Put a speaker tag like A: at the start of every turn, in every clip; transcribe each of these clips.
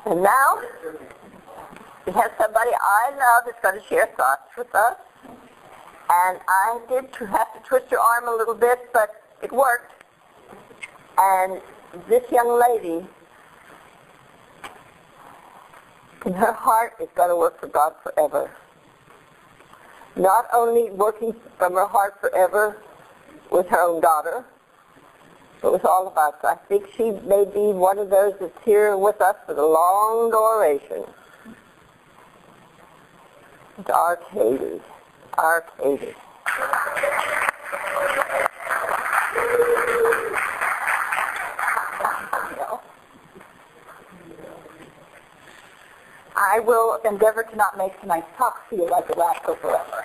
A: And now, we have somebody I love that's going to share thoughts with us. And I did have to twist your arm a little bit, but it worked. And this young lady, in her heart, is going to work for God forever. Not only working from her heart forever with her own daughter, but with all of us. I think she may be one of those that's here with us for the long duration. It's our Katie. Our Katie. I will endeavor to not make tonight's talk feel like it lasts forever.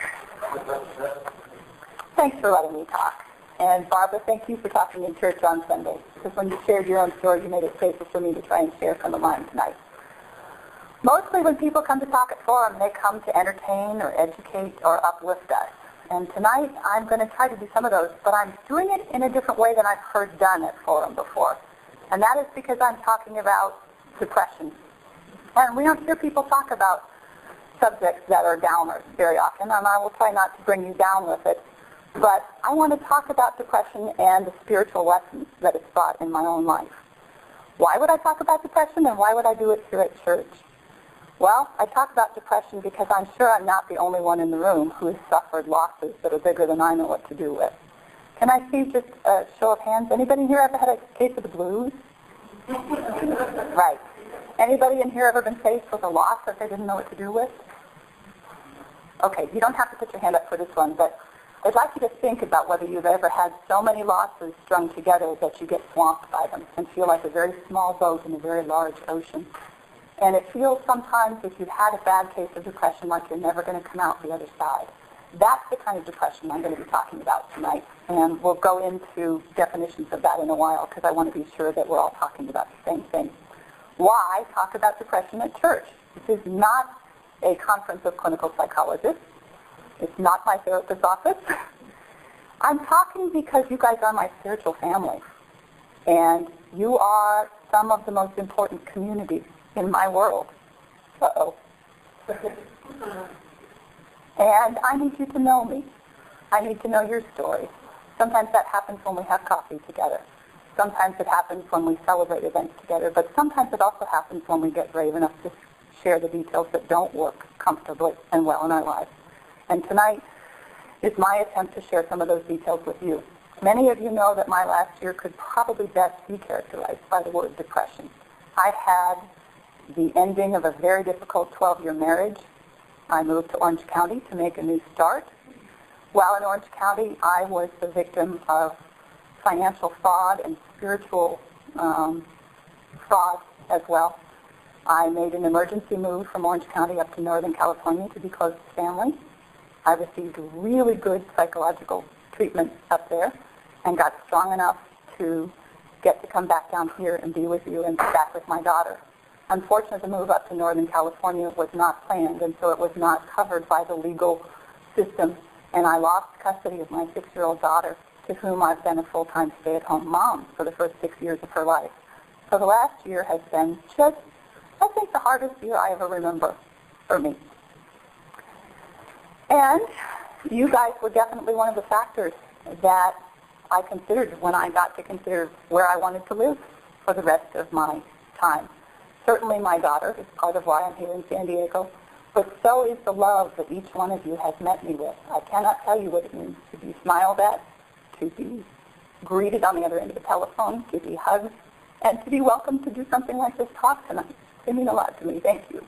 A: Thanks for letting me talk. And Barbara, thank you for talking in church on Sunday. Because when you shared your own story, you made it safer for me to try and share some of mine tonight. Mostly when people come to talk at Forum, they come to entertain or educate or uplift us. And tonight, I'm going to try to do some of those, but I'm doing it in a different way than I've heard done at Forum before. And that is because I'm talking about depression. And we don't hear people talk about subjects that are downers very often, and I will try not to bring you down with it. But I want to talk about depression and the spiritual lessons that it's brought in my own life. Why would I talk about depression, and why would I do it here at church? Well, I talk about depression because I'm sure I'm not the only one in the room who has suffered losses that are bigger than I know what to do with. Can I see just a show of hands? Anybody here ever had a case of the blues? Right. Anybody in here ever been faced with a loss that they didn't know what to do with? Okay, you don't have to put your hand up for this one, but I'd like you to think about whether you've ever had so many losses strung together that you get swamped by them and feel like a very small boat in a very large ocean. And it feels sometimes, if you've had a bad case of depression, like you're never going to come out the other side. That's the kind of depression I'm going to be talking about tonight. And we'll go into definitions of that in a while because I want to be sure that we're all talking about the same thing. Why talk about depression at church? This is not a conference of clinical psychologists. It's not my therapist's office. I'm talking because you guys are my spiritual family. And you are some of the most important communities in my world. Uh-oh. And I need you to know me. I need to know your story. Sometimes that happens when we have coffee together. Sometimes it happens when we celebrate events together, but sometimes it also happens when we get brave enough to share the details that don't work comfortably and well in our lives. And tonight is my attempt to share some of those details with you. Many of you know that my last year could probably best be characterized by the word depression. I had the ending of a very difficult 12-year marriage. I moved to Orange County to make a new start. While in Orange County, I was the victim of financial fraud and spiritual fraud as well. I made an emergency move from Orange County up to Northern California to be close to family. I received really good psychological treatment up there and got strong enough to get to come back down here and be with you and be back with my daughter. Unfortunately, the move up to Northern California was not planned, and so it was not covered by the legal system, and I lost custody of my 6-year-old daughter, to whom I've been a full-time stay-at-home mom for the first 6 years of her life. So the last year has been just, I think, the hardest year I ever remember for me. And you guys were definitely one of the factors that I considered when I got to consider where I wanted to live for the rest of my time. Certainly my daughter is part of why I'm here in San Diego, but so is the love that each one of you has met me with. I cannot tell you what it means to be smiled at, to be greeted on the other end of the telephone, to be hugged, and to be welcomed to do something like this talk tonight. They mean a lot to me. Thank you.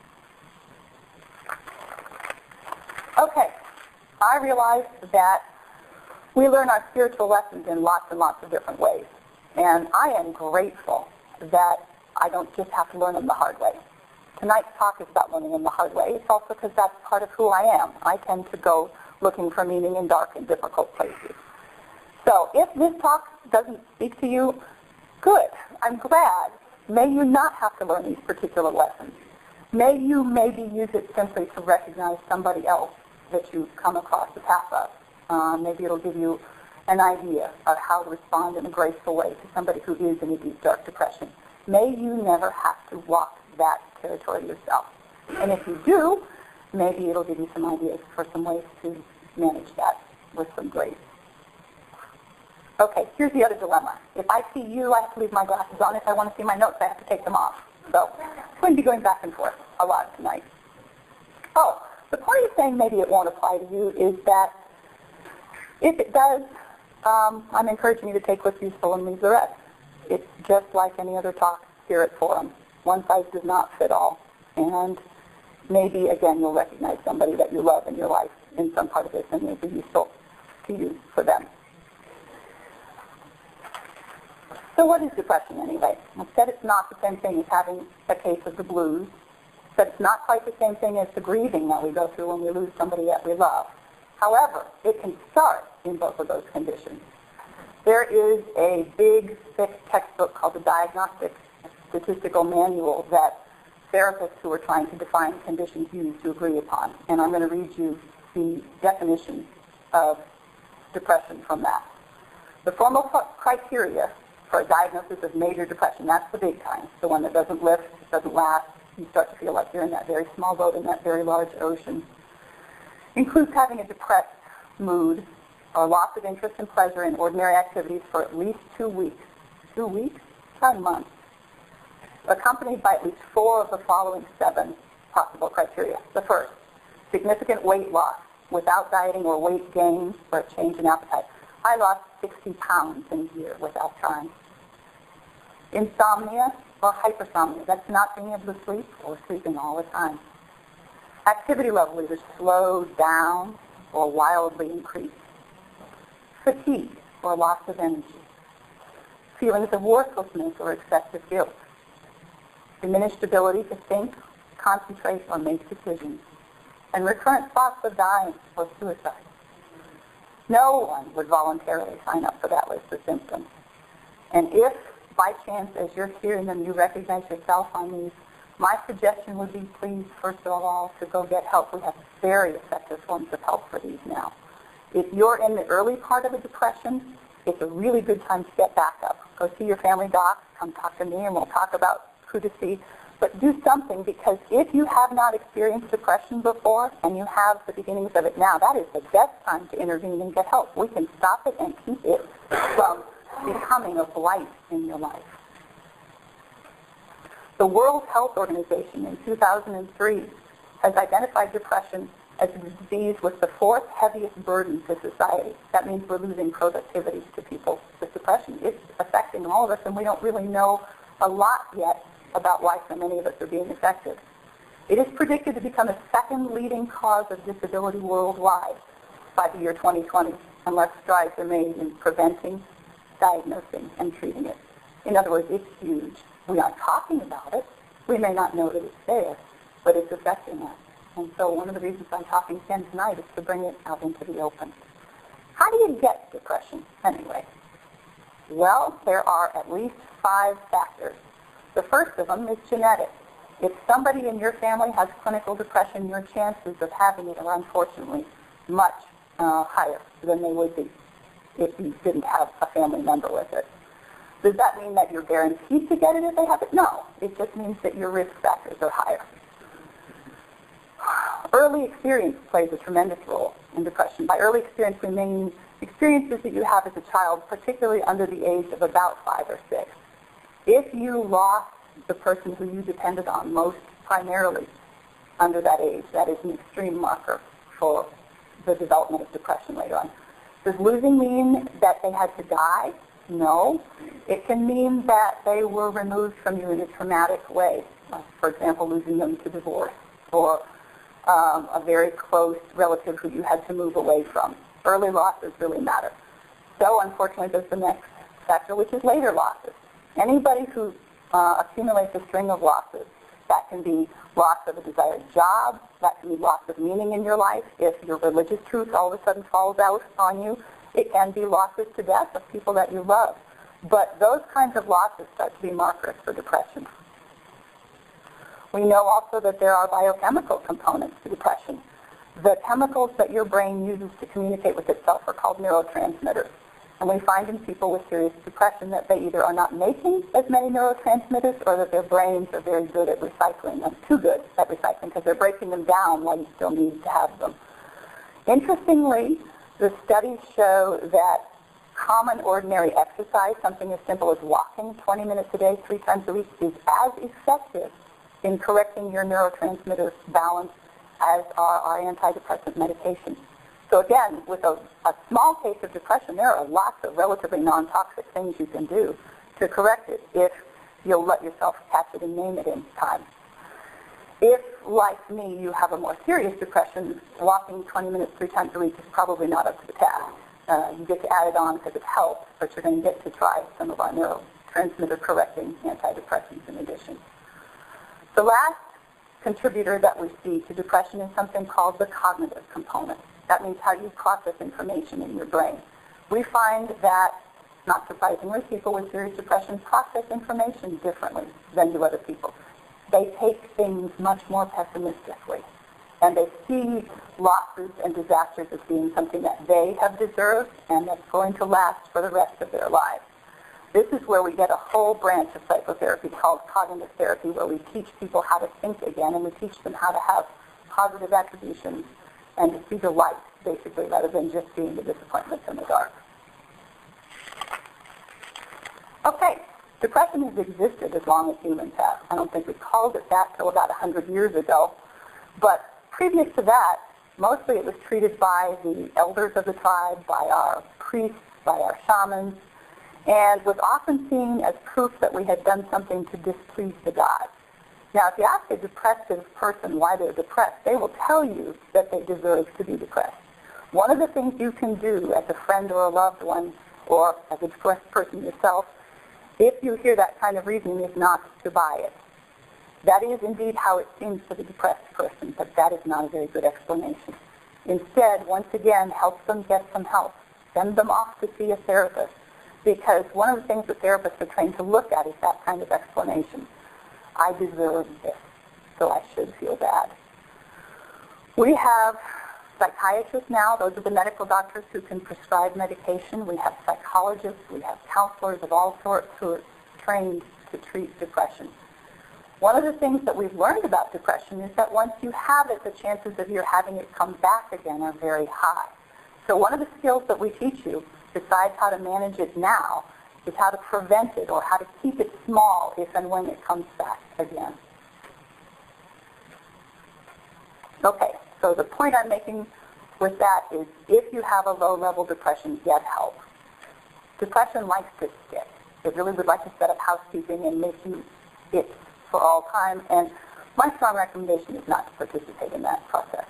A: Okay, I realize that we learn our spiritual lessons in lots and lots of different ways. And I am grateful that I don't just have to learn them the hard way. Tonight's talk is about learning them the hard way. It's also because that's part of who I am. I tend to go looking for meaning in dark and difficult places. So if this talk doesn't speak to you, good. I'm glad. May you not have to learn these particular lessons. May you maybe use it simply to recognize somebody else that you come across the path of. Maybe it'll give you an idea of how to respond in a graceful way to somebody who is in a deep, dark depression. May you never have to walk that territory yourself. And if you do, maybe it'll give you some ideas for some ways to manage that with some grace. Okay, here's the other dilemma. If I see you, I have to leave my glasses on. If I want to see my notes, I have to take them off. So I'm going to be going back and forth a lot tonight. Oh, the point of saying maybe it won't apply to you is that if it does, I'm encouraging you to take what's useful and leave the rest. It's just like any other talk here at Forum. One size does not fit all. And maybe, again, you'll recognize somebody that you love in your life in some part of this and may be useful to you for them. So what is depression anyway? I said it's not the same thing as having a case of the blues, but it's not quite the same thing as the grieving that we go through when we lose somebody that we love. However, it can start in both of those conditions. There is a big, thick textbook called the Diagnostic Statistical Manual that therapists who are trying to define conditions use to agree upon. And I'm going to read you the definition of depression from that. The formal criteria for a diagnosis of major depression, that's the big kind, the one that doesn't lift, doesn't last, you start to feel like you're in that very small boat in that very large ocean, includes having a depressed mood or loss of interest and pleasure in ordinary activities for at least 2 weeks. 2 weeks? 10 months. Accompanied by at least 4 of the following 7 possible criteria. The first, significant weight loss without dieting or weight gain or a change in appetite. I lost 60 pounds in a year without trying. Insomnia or hypersomnia. That's not being able to sleep or sleeping all the time. Activity level either slowed down or wildly increased. Fatigue or loss of energy. Feelings of worthlessness or excessive guilt. Diminished ability to think, concentrate, or make decisions. And recurrent thoughts of dying or suicide. No one would voluntarily sign up for that list of symptoms. And if, by chance, as you're hearing them, you recognize yourself on these, my suggestion would be, please, first of all, to go get help. We have very effective forms of help for these now. If you're in the early part of a depression, it's a really good time to get back up. Go see your family doc, come talk to me, and we'll talk about who to see. But do something, because if you have not experienced depression before and you have the beginnings of it now, that is the best time to intervene and get help. We can stop it and keep it from becoming a blight in your life. The World Health Organization in 2003 has identified depression as a disease with the 4th heaviest burden to society. That means we're losing productivity to people with depression. It's affecting all of us, and we don't really know a lot yet about why so many of us are being affected. It is predicted to become a 2nd leading cause of disability worldwide by the year 2020, unless strides are made in preventing, diagnosing, and treating it. In other words, it's huge. We aren't talking about it. We may not know that it's there, but it's affecting us. And so one of the reasons I'm talking again tonight is to bring it out into the open. How do you get depression anyway? Well, there are at least 5 factors. The first of them is genetic. If somebody in your family has clinical depression, your chances of having it are unfortunately much higher than they would be if you didn't have a family member with it. Does that mean that you're guaranteed to get it if they have it? No. It just means that your risk factors are higher. Early experience plays a tremendous role in depression. By early experience, we mean experiences that you have as a child, particularly under the age of about 5 or 6. If you lost the person who you depended on most primarily under that age, that is an extreme marker for the development of depression later on. Does losing mean that they had to die? No. It can mean that they were removed from you in a traumatic way. For example, losing them to divorce or a very close relative who you had to move away from. Early losses really matter. So, unfortunately, there's the next factor, which is later losses. Anybody who accumulates a string of losses, that can be loss of a desired job, that can be loss of meaning in your life. If your religious truth all of a sudden falls out on you, it can be losses to death of people that you love. But those kinds of losses start to be markers for depression. We know also that there are biochemical components to depression. The chemicals that your brain uses to communicate with itself are called neurotransmitters. And we find in people with serious depression that they either are not making as many neurotransmitters or that their brains are very good at recycling them, too good at recycling because they're breaking them down while you still need to have them. Interestingly, the studies show that common ordinary exercise, something as simple as walking 20 minutes a day, 3 times a week, is as effective in correcting your neurotransmitter balance as are our antidepressant medications. So again, with a small case of depression, there are lots of relatively non-toxic things you can do to correct it if you'll let yourself catch it and name it in time. If, like me, you have a more serious depression, walking 20 minutes 3 times a week is probably not up to the task. You get to add it on because it helps, but you're going to get to try some of our neurotransmitter-correcting antidepressants in addition. The last contributor that we see to depression is something called the cognitive component. That means how you process information in your brain. We find that, not surprisingly, people with serious depression process information differently than do other people. They take things much more pessimistically, and they see losses and disasters as being something that they have deserved and that's going to last for the rest of their lives. This is where we get a whole branch of psychotherapy called cognitive therapy, where we teach people how to think again, and we teach them how to have positive attributions and to see the light, basically, rather than just seeing the disappointments in the dark. Okay, depression has existed as long as humans have. I don't think we called it that till about 100 years ago, but previous to that, mostly it was treated by the elders of the tribe, by our priests, by our shamans, and was often seen as proof that we had done something to displease the gods. Now, if you ask a depressive person why they're depressed, they will tell you that they deserve to be depressed. One of the things you can do as a friend or a loved one, or as a depressed person yourself, if you hear that kind of reasoning, is not to buy it. That is indeed how it seems to the depressed person, but that is not a very good explanation. Instead, once again, help them get some help. Send them off to see a therapist, because one of the things that therapists are trained to look at is that kind of explanation. I deserve this, so I should feel bad. We have psychiatrists now. Those are the medical doctors who can prescribe medication. We have psychologists. We have counselors of all sorts who are trained to treat depression. One of the things that we've learned about depression is that once you have it, the chances of your having it come back again are very high. So one of the skills that we teach you, besides how to manage it now, is how to prevent it or how to keep it small if and when it comes back again. Okay, so the point I'm making with that is if you have a low-level depression, get help. Depression likes to stick. It really would like to set up housekeeping and make you it for all time, and my strong recommendation is not to participate in that process.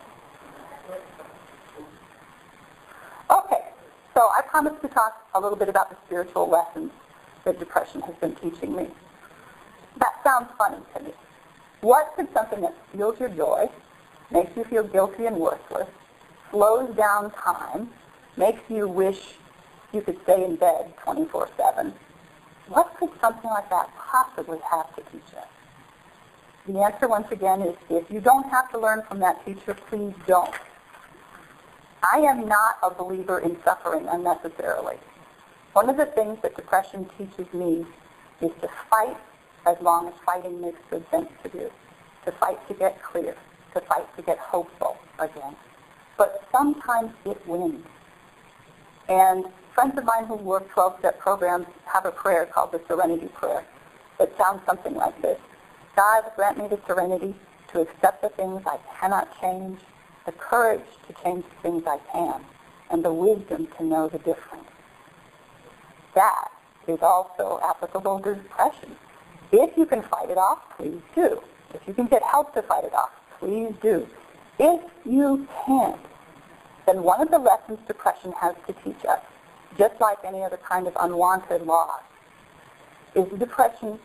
A: Okay, so I promised to talk a little bit about the spiritual lessons that depression has been teaching me. That sounds funny to me. What could something that steals your joy, makes you feel guilty and worthless, slows down time, makes you wish you could stay in bed 24/7, what could something like that possibly have to teach us? The answer, once again, is if you don't have to learn from that teacher, please don't. I am not a believer in suffering unnecessarily. One of the things that depression teaches me is to fight as long as fighting makes good sense to do, to fight to get clear, to fight to get hopeful again. But sometimes it wins. And friends of mine who work 12-step programs have a prayer called the Serenity Prayer that sounds something like this. God, grant me the serenity to accept the things I cannot change, the courage to change the things I can, and the wisdom to know the difference. That is also applicable to depression. If you can fight it off, please do. If you can get help to fight it off, please do. If you can't, then one of the lessons depression has to teach us, just like any other kind of unwanted loss, is depression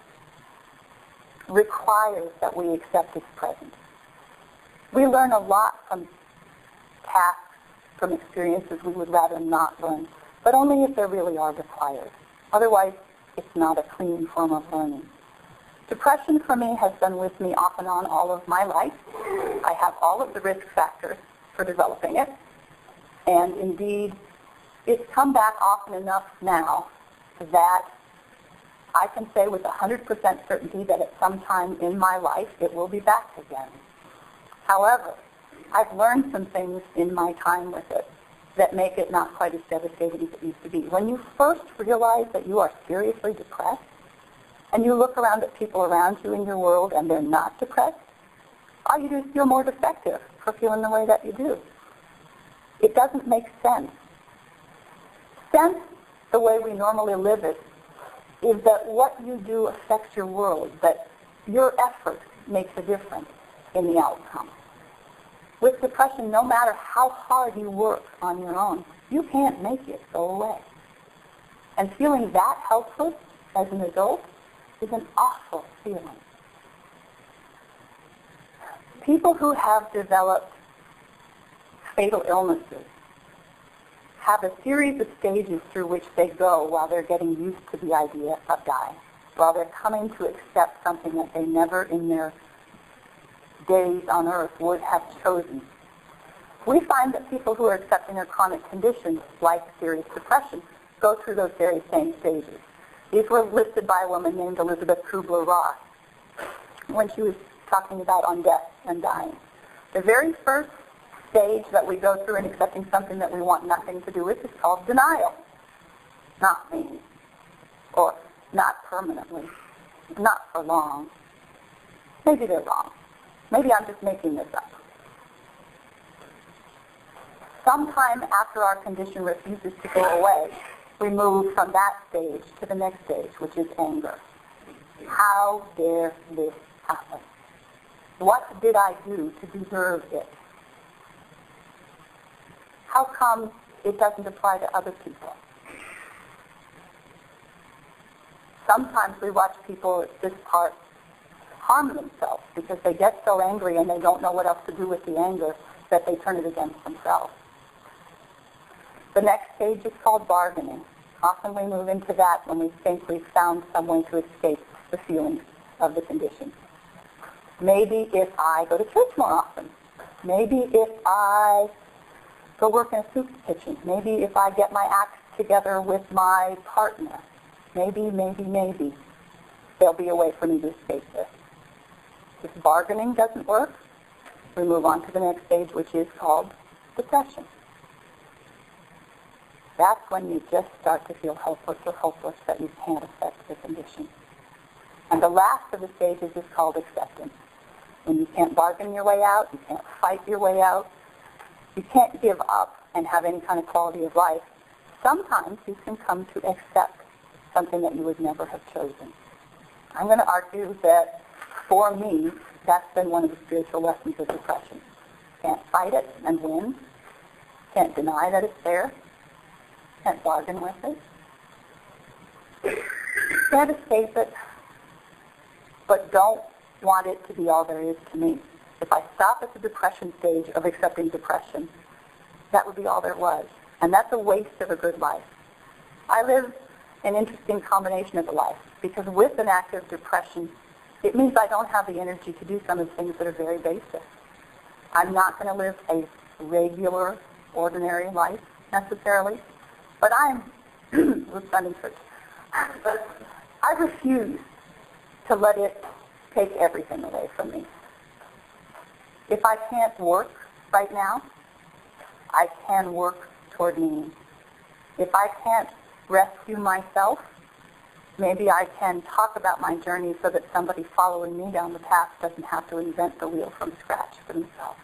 A: requires that we accept its presence. We learn a lot from tasks, from experiences we would rather not learn, but only if they really are required. Otherwise, it's not a clean form of learning. Depression for me has been with me off and on all of my life. I have all of the risk factors for developing it, and indeed, It's come back often enough now that I can say with 100% certainty that at some time in my life it will be back again. However, I've learned some things in my time with it that make it not quite as devastating as it used to be. When you first realize that you are seriously depressed, and you look around at people around you in your world and they're not depressed, all you do is feel more defective for feeling the way that you do. It doesn't make sense. Sense, the way we normally live it, is that what you do affects your world, that your effort makes a difference in the outcome. With depression, no matter how hard you work on your own, you can't make it go away. And feeling that helpless as an adult is an awful feeling. People who have developed fatal illnesses have a series of stages through which they go while they're getting used to the idea of dying, while they're coming to accept something that they never in their days on earth would have chosen. We find that people who are accepting a chronic condition like serious depression go through those very same stages. These were listed by a woman named Elizabeth Kubler-Ross when she was talking about on death and dying. The very first stage that we go through in accepting something that we want nothing to do with is called denial. Not me. Or not permanently. Not for long. Maybe they're wrong. Maybe I'm just making this up. Sometime after our condition refuses to go away, we move from that stage to the next stage, which is anger. How dare this happen? What did I do to deserve it? How come it doesn't apply to other people? Sometimes we watch people at this part harm themselves because they get so angry and they don't know what else to do with the anger that they turn it against themselves. The next stage is called bargaining. Often we move into that when we think we've found some way to escape the feelings of the condition. Maybe if I go to church more often. Maybe if I go work in a soup kitchen. Maybe if I get my act together with my partner. Maybe there'll be a way for me to escape this. If bargaining doesn't work, we move on to the next stage, which is called depression. That's when you just start to feel helpless or hopeless that you can't affect the condition. And the last of the stages is called acceptance. When you can't bargain your way out, you can't fight your way out, you can't give up and have any kind of quality of life, sometimes you can come to accept something that you would never have chosen. I'm going to argue that, for me, that's been one of the spiritual lessons of depression. Can't fight it and win. Can't deny that it's there. Can't bargain with it. Can't escape it, but don't want it to be all there is to me. If I stop at the depression stage of accepting depression, that would be all there was. And that's a waste of a good life. I live an interesting combination of a life, because with an active depression, it means I don't have the energy to do some of the things that are very basic. I'm not going to live a regular, ordinary life, necessarily, but I'm in church. But I refuse to let it take everything away from me. If I can't work right now, I can work toward meaning. If I can't rescue myself, maybe I can talk about my journey so that somebody following me down the path doesn't have to invent the wheel from scratch for themselves.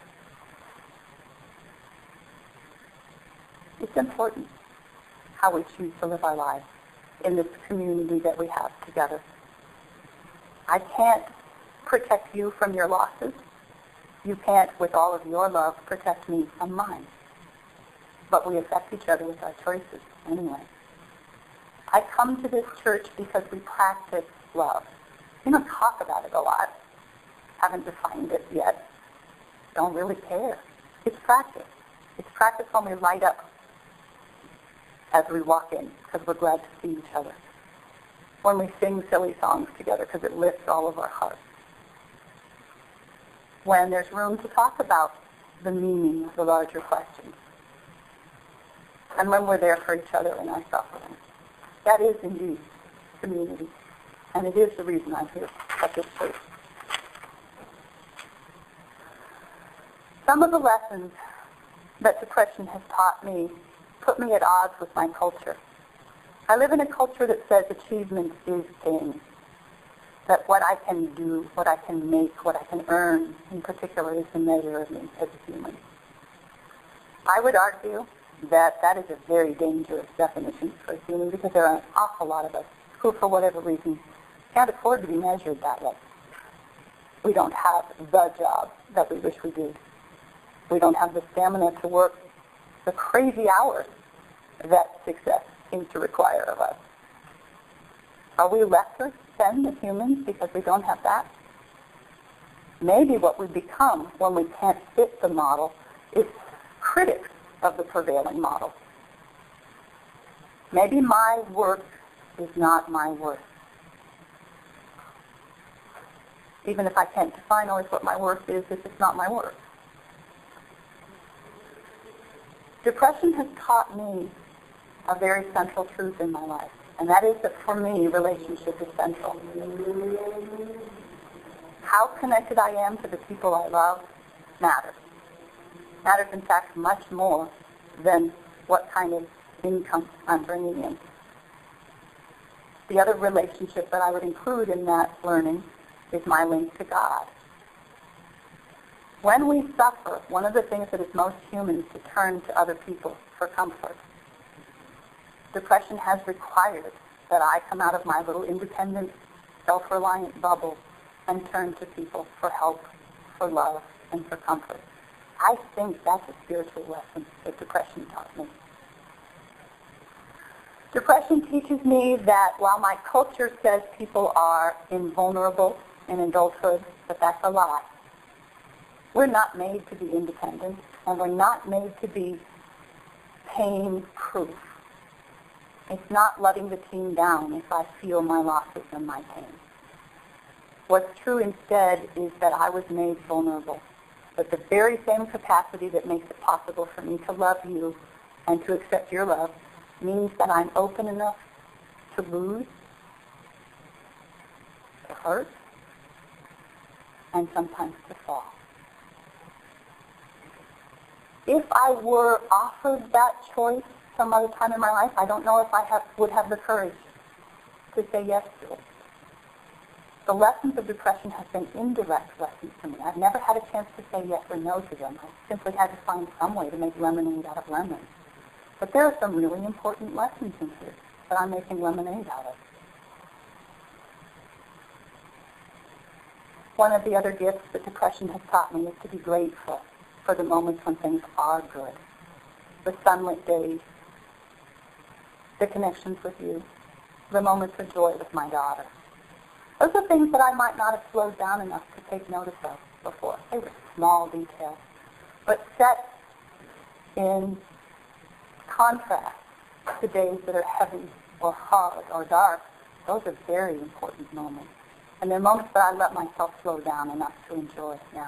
A: It's important how we choose to live our lives in this community that we have together. I can't protect you from your losses. You can't, with all of your love, protect me from mine. But we affect each other with our choices anyway. I come to this church because we practice love. We don't talk about it a lot. Haven't defined it yet. Don't really care. It's practice. It's practice when we light up as we walk in because we're glad to see each other. When we sing silly songs together because it lifts all of our hearts. When there's room to talk about the meaning of the larger questions. and when we're there for each other in our suffering. That is indeed community, and it is the reason I'm here at this church. Some of the lessons that depression has taught me put me at odds with my culture. I live in a culture that says achievement is thing, that what I can do, what I can make, what I can earn in particular is the measure of me as a human. I would argue that that is a very dangerous definition for a human because there are an awful lot of us who, for whatever reason, can't afford to be measured that way. We don't have the job that we wish we did. We don't have the stamina to work the crazy hours that success seems to require of us. Are we lesser than the humans because we don't have that? Maybe what we become when we can't fit the model is critics of the prevailing model. Maybe my worth is not my worth. Even if I can't define always what my worth is, if it's not my worth. Depression has taught me a very central truth in my life, and that is that for me, relationship is central. How connected I am to the people I love matters. Matters, in fact, much more than what kind of income I'm bringing in. The other relationship that I would include in that learning is my link to God. When we suffer, one of the things that is most human is to turn to other people for comfort. Depression has required that I come out of my little independent, self-reliant bubble and turn to people for help, for love, and for comfort. I think that's a spiritual lesson that depression taught me. Depression teaches me that while my culture says people are invulnerable in adulthood, that that's a lie. We're not made to be independent, and we're not made to be pain-proof. It's not letting the team down if I feel my losses and my pain. What's true instead is that I was made vulnerable. But the very same capacity that makes it possible for me to love you and to accept your love means that I'm open enough to lose, to hurt, and sometimes to fall. If I were offered that choice some other time in my life, I don't know if I would have the courage to say yes to it. The lessons of depression have been indirect lessons to me. I've never had a chance to say yes or no to them. I simply had to find some way to make lemonade out of lemons. But there are some really important lessons in here that I'm making lemonade out of. One of the other gifts that depression has taught me is to be grateful for the moments when things are good. The sunlit days, the connections with you, the moments of joy with my daughter. Those are things that I might not have slowed down enough to take notice of before. They were small details. But set in contrast to days that are heavy or hard or dark, those are very important moments. And they're moments that I let myself slow down enough to enjoy now.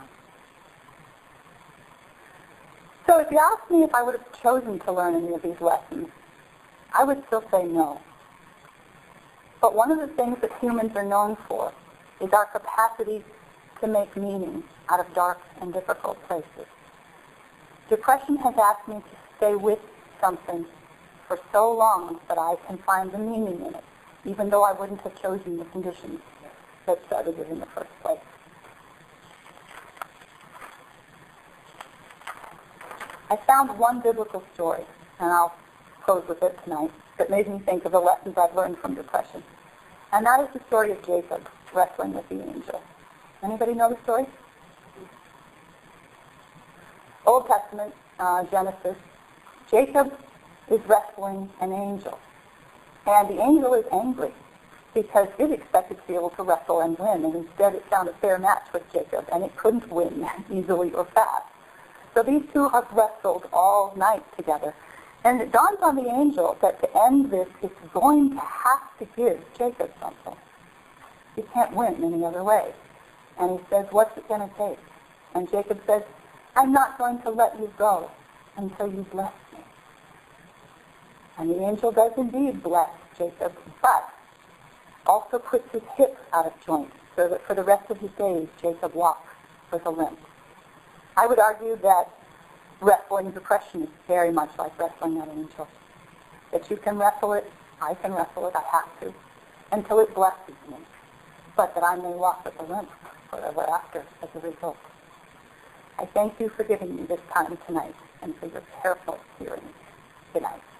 A: So if you ask me if I would have chosen to learn any of these lessons, I would still say no. But one of the things that humans are known for is our capacity to make meaning out of dark and difficult places. Depression has asked me to stay with something for so long that I can find the meaning in it, even though I wouldn't have chosen the conditions that started it in the first place. I found one biblical story, and I'll close with it tonight, that made me think of the lessons I've learned from depression. And that is the story of Jacob wrestling with the angel. Anybody know the story? Old Testament, Genesis. Jacob is wrestling an angel. And the angel is angry because it expected to be able to wrestle and win, and instead it found a fair match with Jacob, and it couldn't win easily or fast. So these two have wrestled all night together. And it dawns on the angel that to end this, it's going to have to give Jacob something. He can't win any other way. And he says, what's it going to take? And Jacob says, I'm not going to let you go until you bless me. And the angel does indeed bless Jacob, but also puts his hip out of joint, so that for the rest of his days, Jacob walks with a limp. I would argue that wrestling depression is very much like wrestling that angel. That you can wrestle it, I can wrestle it, I have to, until it blesses me, but that I may walk with a limp forever after as a result. I thank you for giving me this time tonight and for your careful hearing. Good night.